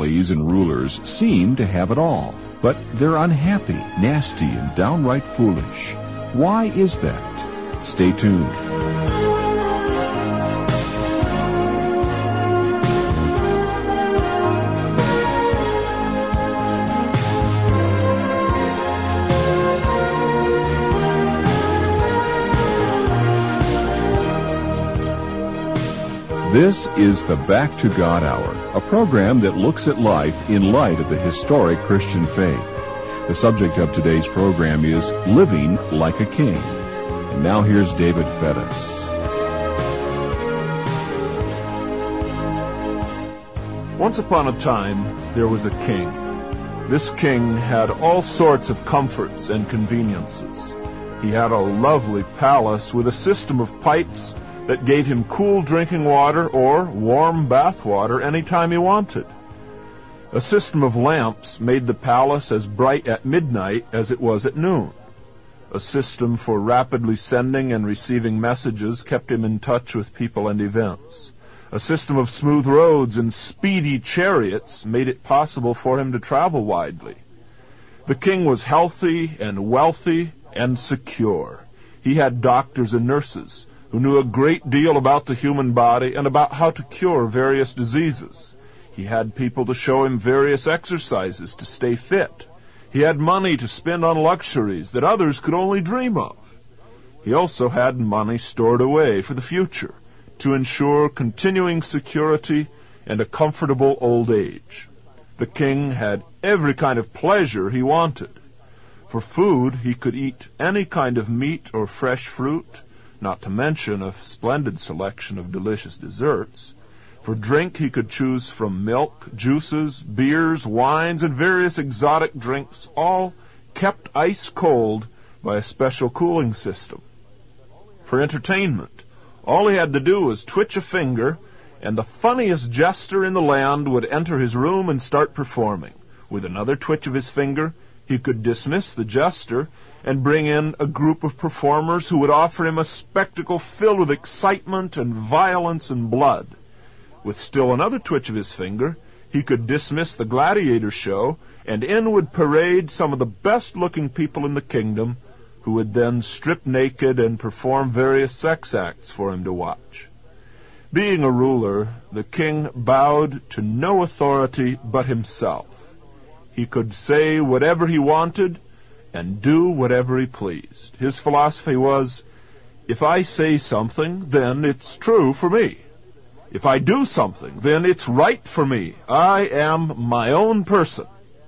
families and rulers seem to have it all, but they're unhappy, nasty, and downright foolish. Why is that? Stay tuned. This is the Back to God Hour, a program that looks at life in light of the historic Christian faith. The subject of today's program is Living Like a King. And now here's David Fettis. Once upon a time, there was a king. This king had all sorts of comforts and conveniences. He had a lovely palace with a system of pipes that gave him cool drinking water or warm bath water any time he wanted. A system of lamps made the palace as bright at midnight as it was at noon. A system for rapidly sending and receiving messages kept him in touch with people and events. A system of smooth roads and speedy chariots made it possible for him to travel widely. The king was healthy and wealthy and secure. He had doctors and nurses who knew a great deal about the human body and about how to cure various diseases. He had people to show him various exercises to stay fit. He had money to spend on luxuries that others could only dream of. He also had money stored away for the future to ensure continuing security and a comfortable old age. The king had every kind of pleasure he wanted. For food, he could eat any kind of meat or fresh fruit, not to mention a splendid selection of delicious desserts. For drink, he could choose from milk, juices, beers, wines, and various exotic drinks, all kept ice cold by a special cooling system. For entertainment, all he had to do was twitch a finger, and the funniest jester in the land would enter his room and start performing. With another twitch of his finger, he could dismiss the jester and bring in a group of performers who would offer him a spectacle filled with excitement and violence and blood. With still another twitch of his finger, he could dismiss the gladiator show, and in would parade some of the best-looking people in the kingdom, who would then strip naked and perform various sex acts for him to watch. Being a ruler, the king bowed to no authority but himself. He could say whatever he wanted and do whatever he pleased. His philosophy was, if I say something, then it's true for me. If I do something, then it's right for me. I am my own person.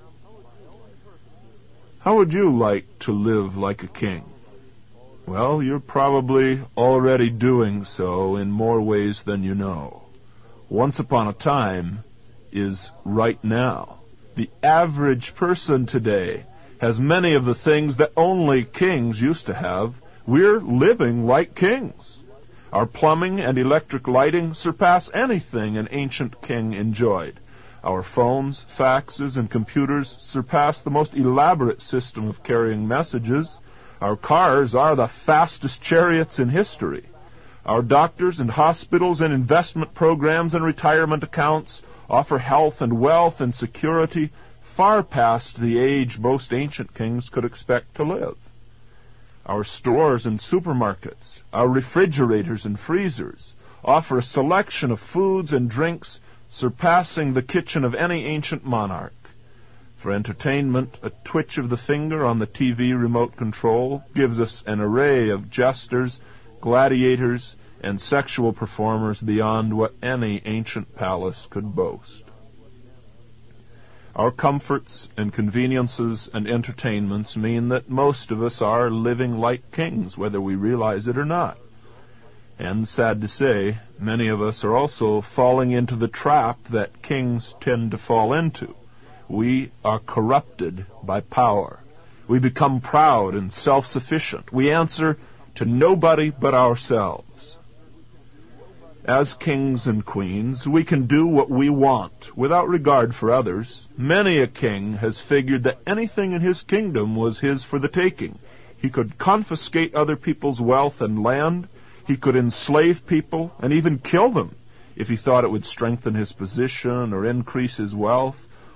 How would you like to live like a king? Well, you're probably already doing so in more ways than you know. Once upon a time is right now. The average person today has many of the things that only kings used to have. We're living like kings. Our plumbing and electric lighting surpass anything an ancient king enjoyed. Our phones, faxes, and computers surpass the most elaborate system of carrying messages. Our cars are the fastest chariots in history. Our doctors and hospitals and investment programs and retirement accounts offer health and wealth and security far past the age most ancient kings could expect to live. Our stores and supermarkets, our refrigerators and freezers, offer a selection of foods and drinks surpassing the kitchen of any ancient monarch. For entertainment, a twitch of the finger on the TV remote control gives us an array of jesters, gladiators, and sexual performers beyond what any ancient palace could boast. Our comforts and conveniences and entertainments mean that most of us are living like kings, whether we realize it or not. And sad to say, many of us are also falling into the trap that kings tend to fall into. We are corrupted by power. We become proud and self-sufficient. We answer to nobody but ourselves. As kings and queens, we can do what we want without regard for others. Many a king has figured that anything in his kingdom was his for the taking. He could confiscate other people's wealth and land. He could enslave people and even kill them if he thought it would strengthen his position or increase his wealth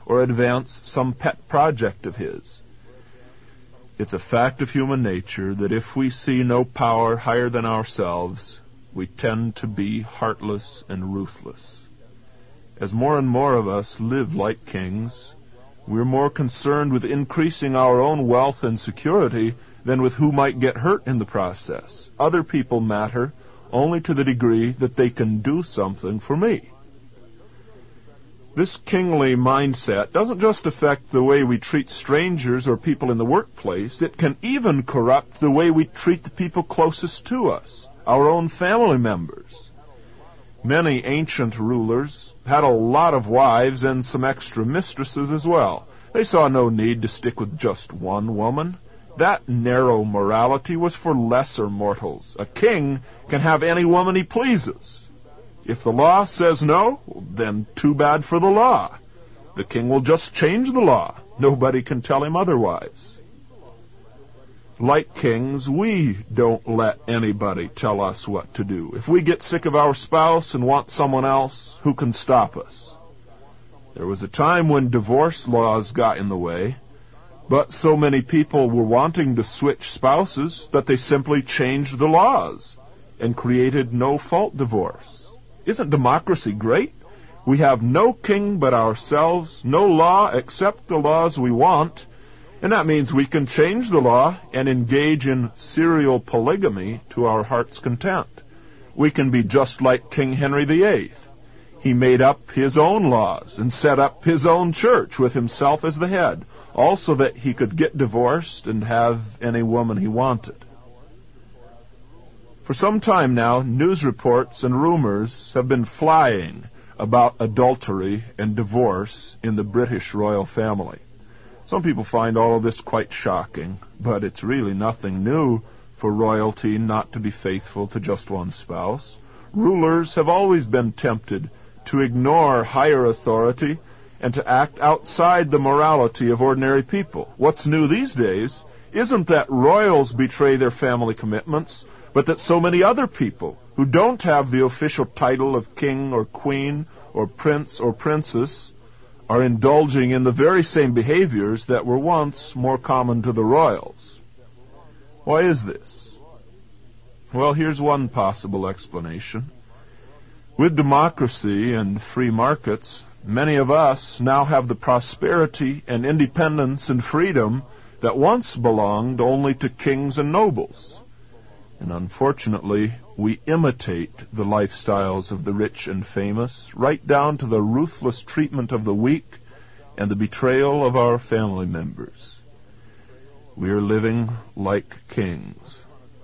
or advance some pet project of his. It's a fact of human nature that if we see no power higher than ourselves, we tend to be heartless and ruthless. As more and more of us live like kings, we're more concerned with increasing our own wealth and security than with who might get hurt in the process. Other people matter only to the degree that they can do something for me. This kingly mindset doesn't just affect the way we treat strangers or people in the workplace. It can even corrupt the way we treat the people closest to us, our own family members. Many ancient rulers had a lot of wives and some extra mistresses as well. They saw no need to stick with just one woman. That narrow morality was for lesser mortals. A king can have any woman he pleases. If the law says no, then too bad for the law. The king will just change the law. Nobody can tell him otherwise. Like kings, we don't let anybody tell us what to do. If we get sick of our spouse and want someone else, who can stop us? There was a time when divorce laws got in the way, but so many people were wanting to switch spouses that they simply changed the laws and created no-fault divorce. Isn't democracy great? We have no king but ourselves, no law except the laws we want, and that means we can change the law and engage in serial polygamy to our heart's content. We can be just like King Henry VIII. He made up his own laws and set up his own church with himself as the head, also that he could get divorced and have any woman he wanted. For some time now, news reports and rumors have been flying about adultery and divorce in the British royal family. Some people find all of this quite shocking, but it's really nothing new for royalty not to be faithful to just one spouse. Rulers have always been tempted to ignore higher authority and to act outside the morality of ordinary people. What's new these days isn't that royals betray their family commitments, but that so many other people who don't have the official title of king or queen or prince or princess are indulging in the very same behaviors that were once more common to the royals. Why is this? Well, here's one possible explanation. With democracy and free markets, many of us now have the prosperity and independence and freedom that once belonged only to kings and nobles. And unfortunately, we imitate the lifestyles of the rich and famous, right down to the ruthless treatment of the weak and the betrayal of our family members. We are living like kings.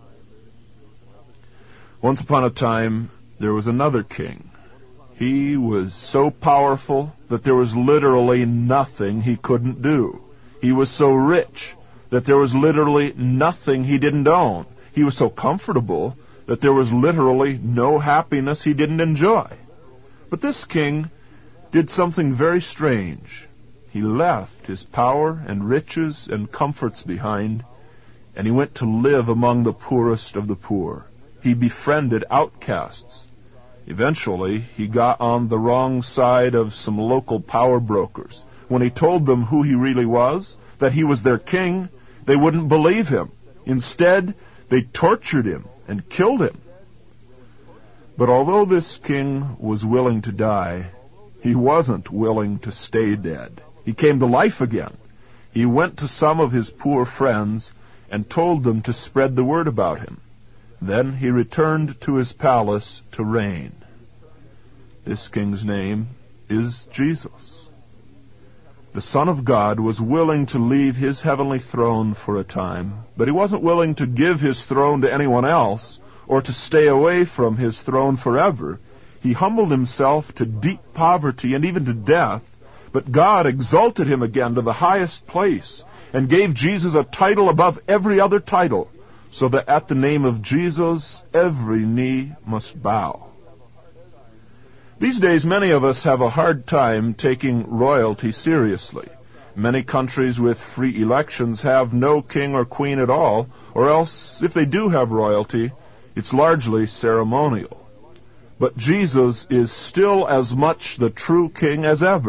Once upon a time, there was another king. He was so powerful that there was literally nothing he couldn't do. He was so rich that there was literally nothing he didn't own. He was so comfortable that there was literally no happiness he didn't enjoy. But this king did something very strange. He left his power and riches and comforts behind, and he went to live among the poorest of the poor. He befriended outcasts. Eventually, he got on the wrong side of some local power brokers. When he told them who he really was, that he was their king, they wouldn't believe him. Instead, they tortured him and killed him. But although this king was willing to die, he wasn't willing to stay dead. He came to life again. He went to some of his poor friends and told them to spread the word about him. Then he returned to his palace to reign. This king's name is Jesus. The Son of God was willing to leave his heavenly throne for a time, but he wasn't willing to give his throne to anyone else or to stay away from his throne forever. He humbled himself to deep poverty and even to death, but God exalted him again to the highest place and gave Jesus a title above every other title, so that at the name of Jesus every knee must bow. These days, many of us have a hard time taking royalty seriously. Many countries with free elections have no king or queen at all, or else, if they do have royalty, it's largely ceremonial. But Jesus is still as much the true king as ever,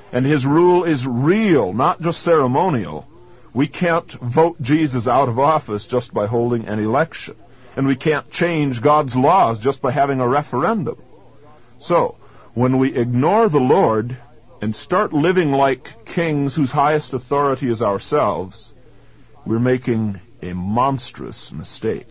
And his rule is real, not just ceremonial. We can't vote Jesus out of office just by holding an election. And we can't change God's laws just by having a referendum. So, when we ignore the Lord and start living like kings whose highest authority is ourselves, we're making a monstrous mistake.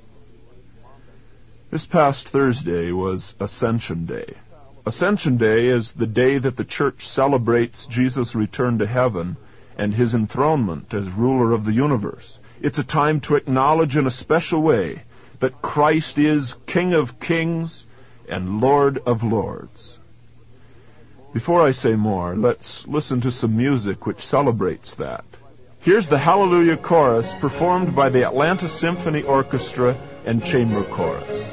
This past Thursday was Ascension Day. Ascension Day is the day that the church celebrates Jesus' return to heaven and his enthronement as ruler of the universe. It's a time to acknowledge in a special way that Christ is King of Kings and Lord of Lords. Before I say more, let's listen to some music which celebrates that. Here's the Hallelujah Chorus performed by the Atlanta Symphony Orchestra and Chamber Chorus.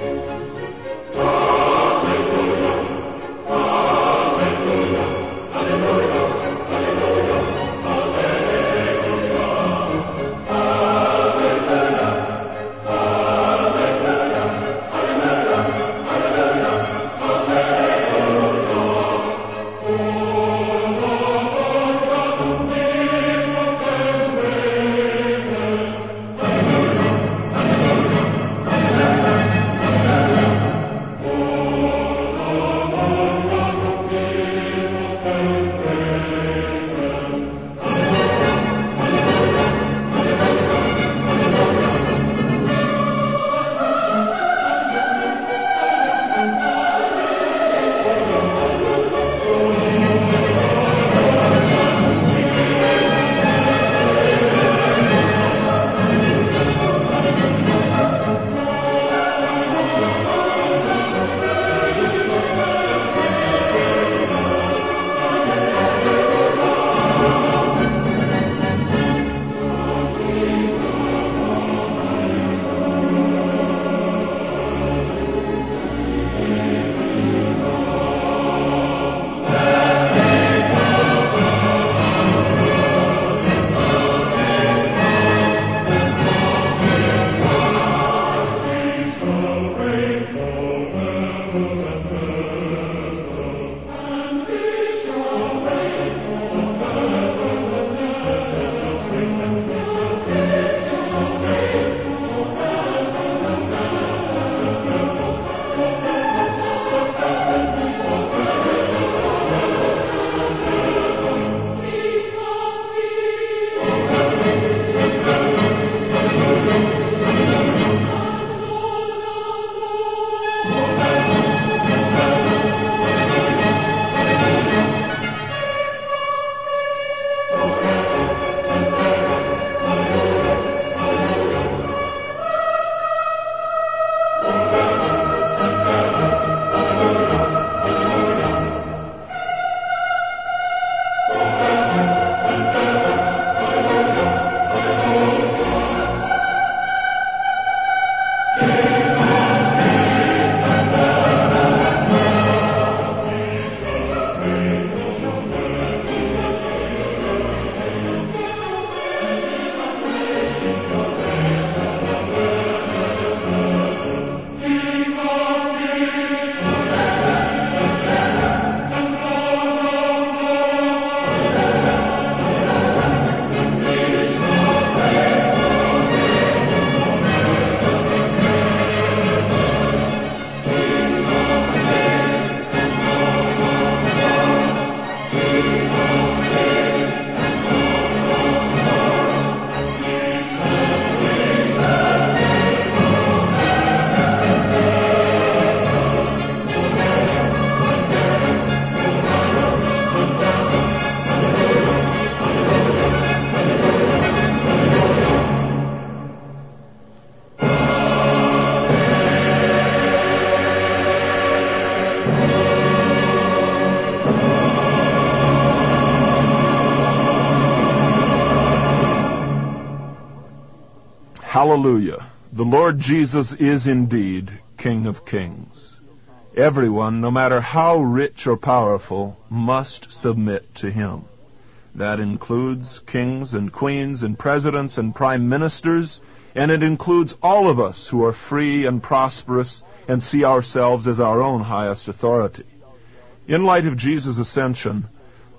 Hallelujah. The Lord Jesus is indeed King of Kings. Everyone, no matter how rich or powerful, must submit to him. That includes kings and queens and presidents and prime ministers, and it includes all of us who are free and prosperous and see ourselves as our own highest authority. In light of Jesus' ascension,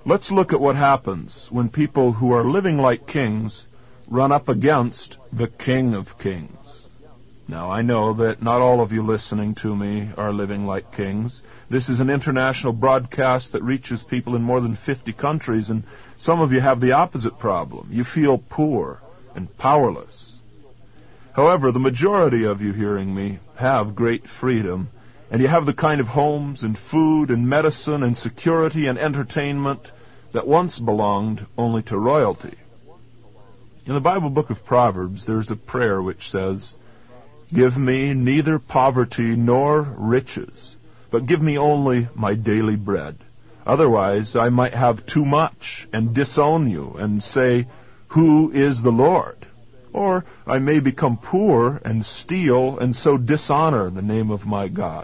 Let's look at what happens when people who are living like kings run up against the King of Kings. Now, I know that not all of you listening to me are living like kings. This is an international broadcast that reaches people in more than 50 countries, and some of you have the opposite problem. You feel poor and powerless. However, the majority of you hearing me have great freedom, and you have the kind of homes and food and medicine and security and entertainment that once belonged only to royalty. In the Bible book of Proverbs, there's a prayer which says, "Give me neither poverty nor riches, but give me only my daily bread. Otherwise I might have too much and disown you and say, 'Who is the Lord?' Or I may become poor and steal and so dishonor the name of my God."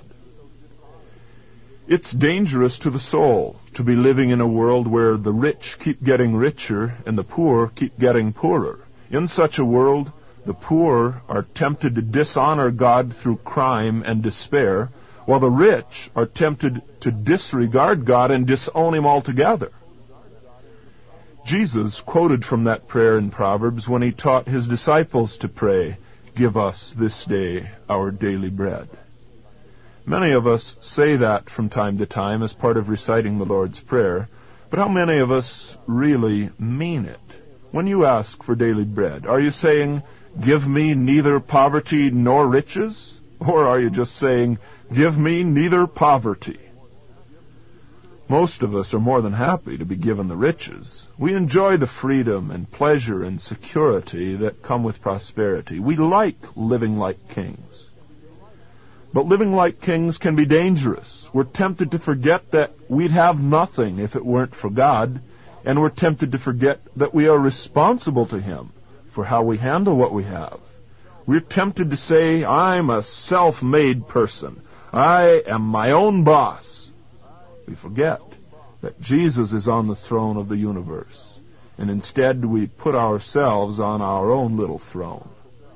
It's dangerous to the soul to be living in a world where the rich keep getting richer and the poor keep getting poorer. In such a world, the poor are tempted to dishonor God through crime and despair, while the rich are tempted to disregard God and disown Him altogether. Jesus quoted from that prayer in Proverbs when He taught His disciples to pray, "Give us this day our daily bread." Many of us say that from time to time as part of reciting the Lord's Prayer, but how many of us really mean it? When you ask for daily bread, are you saying, "Give me neither poverty nor riches"? Or are you just saying, "Give me neither poverty"? Most of us are more than happy to be given the riches. We enjoy the freedom and pleasure and security that come with prosperity. We like living like kings. But living like kings can be dangerous. We're tempted to forget that we'd have nothing if it weren't for God, and we're tempted to forget that we are responsible to Him for how we handle what we have. We're tempted to say, "I'm a self-made person. I am my own boss." We forget that Jesus is on the throne of the universe, and instead we put ourselves on our own little throne.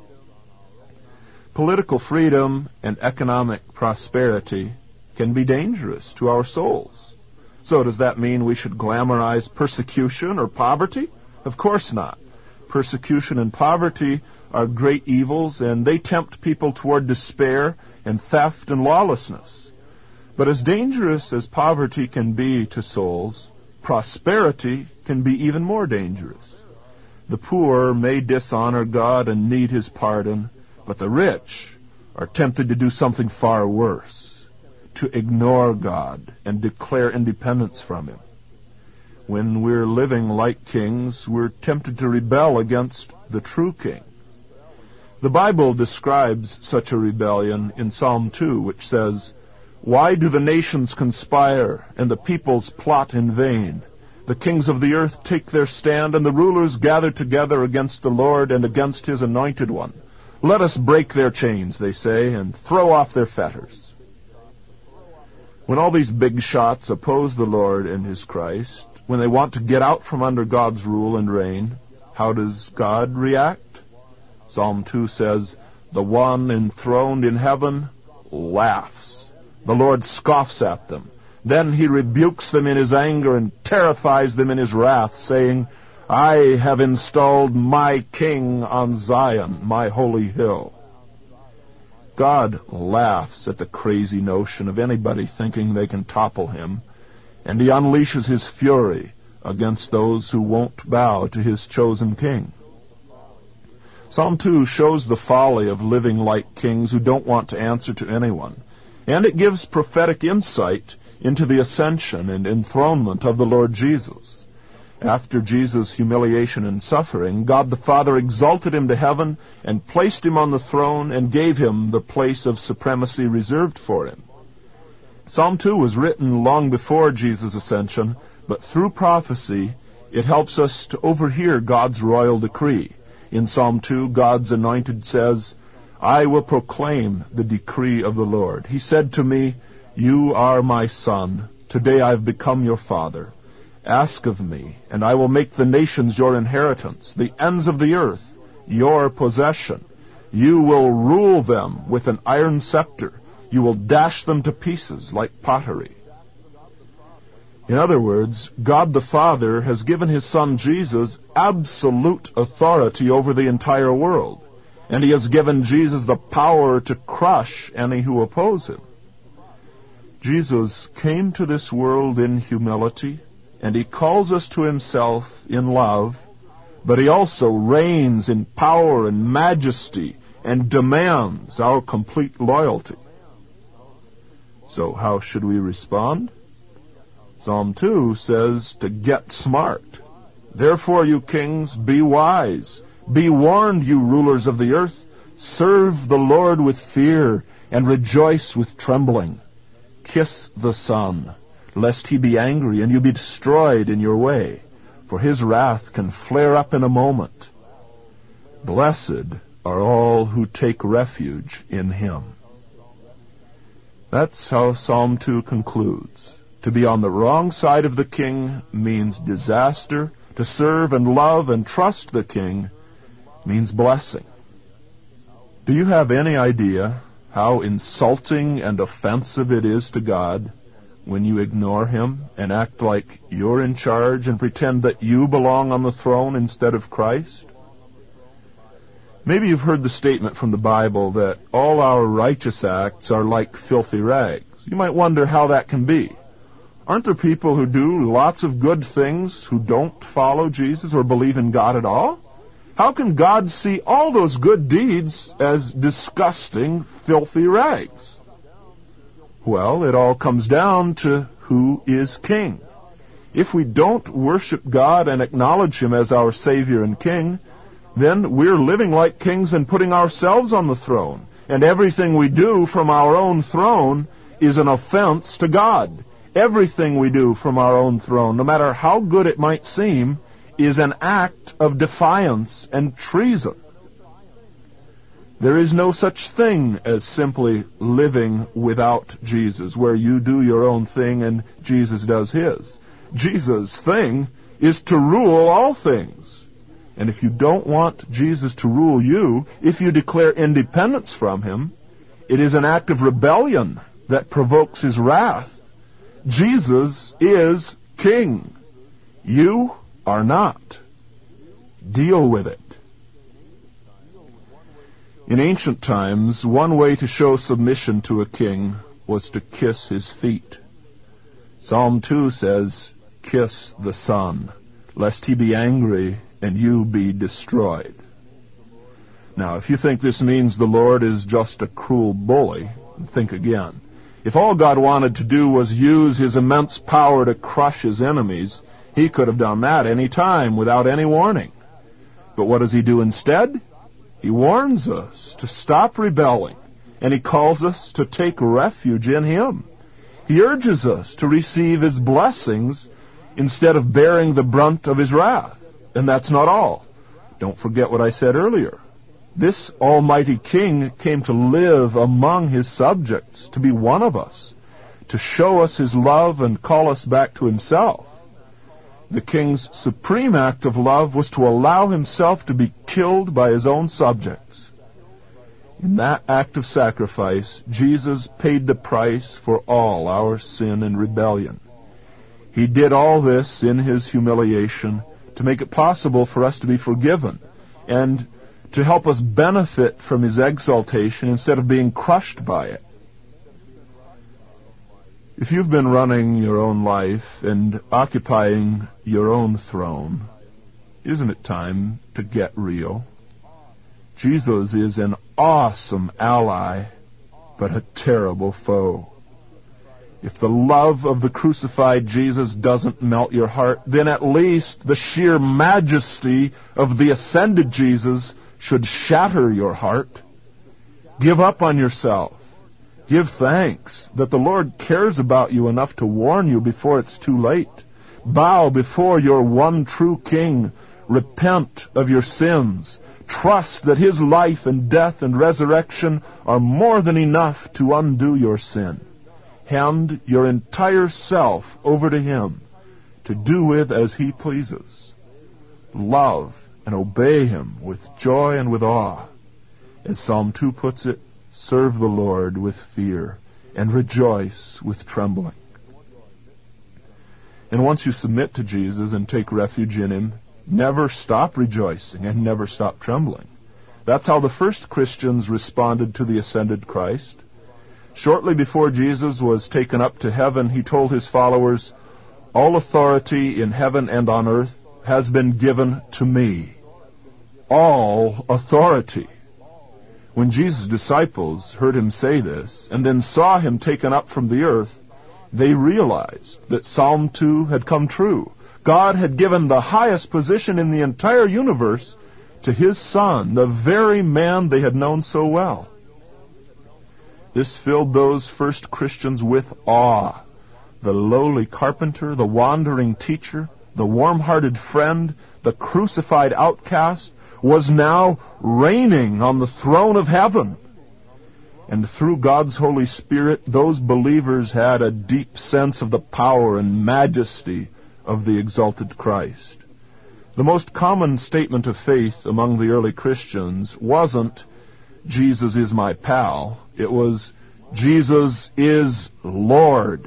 Political freedom and economic prosperity can be dangerous to our souls. So does that mean we should glamorize persecution or poverty? Of course not. Persecution and poverty are great evils, and they tempt people toward despair and theft and lawlessness. But as dangerous as poverty can be to souls, prosperity can be even more dangerous. The poor may dishonor God and need His pardon, but the rich are tempted to do something far worse, to ignore God and declare independence from Him. When we're living like kings, we're tempted to rebel against the true king. The Bible describes such a rebellion in Psalm 2, which says, "Why do the nations conspire and the peoples plot in vain? The kings of the earth take their stand, and the rulers gather together against the Lord and against His anointed one. Let us break their chains," they say, "and throw off their fetters." When all these big shots oppose the Lord and His Christ, when they want to get out from under God's rule and reign, how does God react? Psalm 2 says, "The one enthroned in heaven laughs. The Lord scoffs at them. Then He rebukes them in His anger and terrifies them in His wrath, saying, I have installed my king on Zion, my holy hill." God laughs at the crazy notion of anybody thinking they can topple Him, and He unleashes His fury against those who won't bow to His chosen king. Psalm 2 shows the folly of living like kings who don't want to answer to anyone, and it gives prophetic insight into the ascension and enthronement of the Lord Jesus. After Jesus' humiliation and suffering, God the Father exalted Him to heaven and placed Him on the throne and gave Him the place of supremacy reserved for Him. Psalm 2 was written long before Jesus' ascension, but through prophecy, it helps us to overhear God's royal decree. In Psalm 2, God's anointed says, "I will proclaim the decree of the Lord. He said to me, 'You are my son. Today I have become your father. Ask of me, and I will make the nations your inheritance, the ends of the earth your possession. You will rule them with an iron scepter. You will dash them to pieces like pottery.'" In other words, God the Father has given his Son Jesus absolute authority over the entire world, and he has given Jesus the power to crush any who oppose him. Jesus came to this world in humility, and he calls us to himself in love, but he also reigns in power and majesty and demands our complete loyalty. So how should we respond? Psalm 2 says to get smart. Therefore, you kings, be wise. Be warned, you rulers of the earth. Serve the Lord with fear and rejoice with trembling. Kiss the Son, lest he be angry and you be destroyed in your way, for his wrath can flare up in a moment. Blessed are all who take refuge in him. That's how Psalm 2 concludes. To be on the wrong side of the king means disaster. To serve and love and trust the king means blessing. Do you have any idea how insulting and offensive it is to God when you ignore him and act like you're in charge and pretend that you belong on the throne instead of Christ? Maybe you've heard the statement from the Bible that all our righteous acts are like filthy rags. You might wonder how that can be. Aren't there people who do lots of good things who don't follow Jesus or believe in God at all? How can God see all those good deeds as disgusting, filthy rags? Well, it all comes down to who is king. If we don't worship God and acknowledge him as our Savior and King, then we're living like kings and putting ourselves on the throne. And everything we do from our own throne is an offense to God. Everything we do from our own throne, no matter how good it might seem, is an act of defiance and treason. There is no such thing as simply living without Jesus, where you do your own thing and Jesus does his. Jesus' thing is to rule all things. And if you don't want Jesus to rule you, if you declare independence from him, it is an act of rebellion that provokes his wrath. Jesus is king. You are not. Deal with it. In ancient times, one way to show submission to a king was to kiss his feet. Psalm 2 says, "Kiss the Son, lest he be angry and you be destroyed." Now, if you think this means the Lord is just a cruel bully, think again. If all God wanted to do was use his immense power to crush his enemies, he could have done that any time without any warning. But what does he do instead? He warns us to stop rebelling, and he calls us to take refuge in him. He urges us to receive his blessings instead of bearing the brunt of his wrath. And that's not all. Don't forget what I said earlier. This almighty king came to live among his subjects, to be one of us, to show us his love and call us back to himself. The king's supreme act of love was to allow himself to be killed by his own subjects. In that act of sacrifice, Jesus paid the price for all our sin and rebellion. He did all this in his humiliation to make it possible for us to be forgiven and to help us benefit from his exaltation instead of being crushed by it. If you've been running your own life and occupying your own throne, isn't it time to get real? Jesus is an awesome ally, but a terrible foe. If the love of the crucified Jesus doesn't melt your heart, then at least the sheer majesty of the ascended Jesus should shatter your heart. Give up on yourself. Give thanks that the Lord cares about you enough to warn you before it's too late. Bow before your one true King. Repent of your sins. Trust that his life and death and resurrection are more than enough to undo your sin. Hand your entire self over to him to do with as he pleases. Love and obey him with joy and with awe. As Psalm 2 puts it, serve the Lord with fear and rejoice with trembling. And once you submit to Jesus and take refuge in him, never stop rejoicing and never stop trembling. That's how the first Christians responded to the ascended Christ. Shortly before Jesus was taken up to heaven, he told his followers, "All authority in heaven and on earth has been given to me." All authority. When Jesus' disciples heard him say this, and then saw him taken up from the earth, they realized that Psalm 2 had come true. God had given the highest position in the entire universe to his Son, the very man they had known so well. This filled those first Christians with awe. The lowly carpenter, the wandering teacher, the warm-hearted friend, the crucified outcast, was now reigning on the throne of heaven. And through God's Holy Spirit, those believers had a deep sense of the power and majesty of the exalted Christ. The most common statement of faith among the early Christians wasn't, "Jesus is my pal." It was, "Jesus is Lord."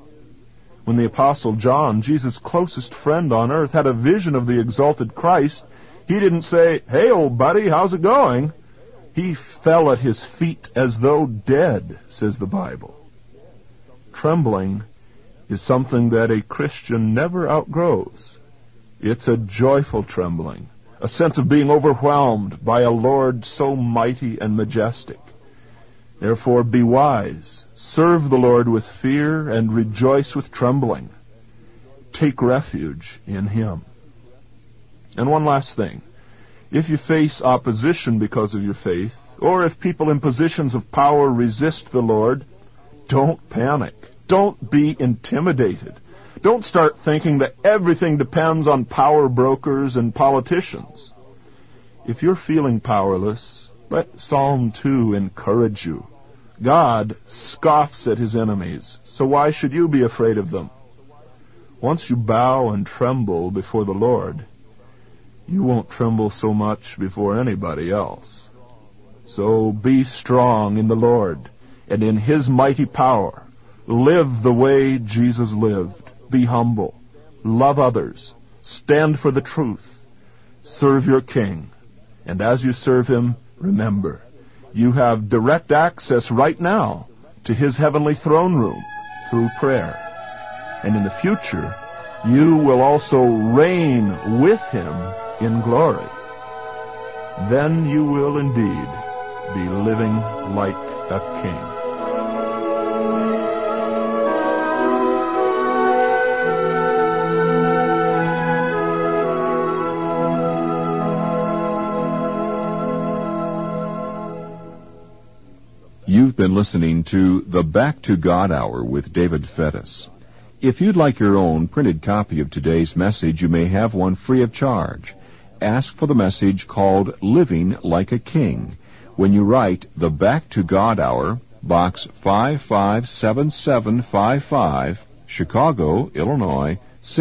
When the Apostle John, Jesus' closest friend on earth, had a vision of the exalted Christ, he didn't say, "Hey, old buddy, how's it going?" He fell at his feet as though dead, says the Bible. Trembling is something that a Christian never outgrows. It's a joyful trembling, a sense of being overwhelmed by a Lord so mighty and majestic. Therefore, be wise, serve the Lord with fear, and rejoice with trembling. Take refuge in him. And one last thing. If you face opposition because of your faith, or if people in positions of power resist the Lord, don't panic. Don't be intimidated. Don't start thinking that everything depends on power brokers and politicians. If you're feeling powerless, let Psalm 2 encourage you. God scoffs at his enemies, so why should you be afraid of them? Once you bow and tremble before the Lord, you won't tremble so much before anybody else. So be strong in the Lord and in his mighty power. Live the way Jesus lived. Be humble. Love others. Stand for the truth. Serve your King. And as you serve him, remember, you have direct access right now to his heavenly throne room through prayer. And in the future, you will also reign with him in glory. Then you will indeed be living like a king. You've been listening to the Back to God Hour with David Fettis. If you'd like your own printed copy of today's message, you may have one free of charge. Ask for the message called Living Like a King when you write the Back to God Hour, Box 557755, Chicago, Illinois,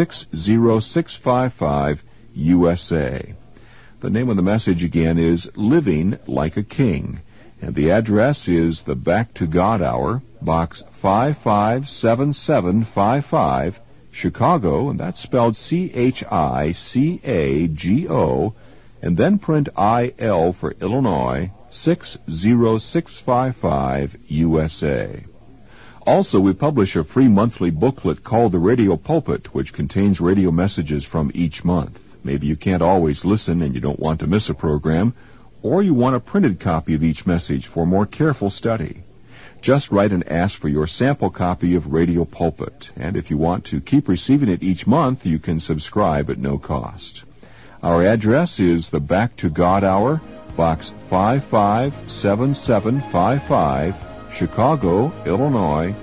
60655, USA. The name of the message again is Living Like a King. And the address is the Back to God Hour, Box 557755, Chicago, and that's spelled CHICAGO, and then print IL for Illinois, 60655, USA. Also, we publish a free monthly booklet called The Radio Pulpit, which contains radio messages from each month. Maybe you can't always listen and you don't want to miss a program, or you want a printed copy of each message for more careful study. Just write and ask for your sample copy of Radio Pulpit, and if you want to keep receiving it each month, you can subscribe at no cost. Our address is the Back to God Hour, Box 557755, Chicago, Illinois,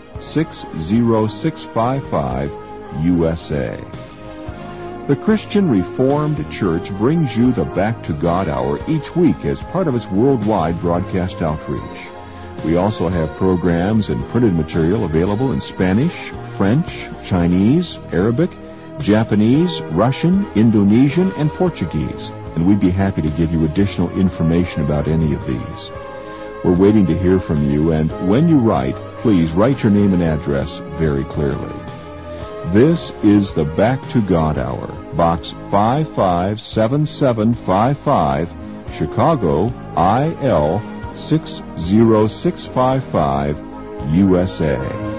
60655, USA. The Christian Reformed Church brings you the Back to God Hour each week as part of its worldwide broadcast outreach. We also have programs and printed material available in Spanish, French, Chinese, Arabic, Japanese, Russian, Indonesian, and Portuguese, and we'd be happy to give you additional information about any of these. We're waiting to hear from you, and when you write, please write your name and address very clearly. This is the Back to God Hour, Box 557755, Chicago, IL 60655, USA.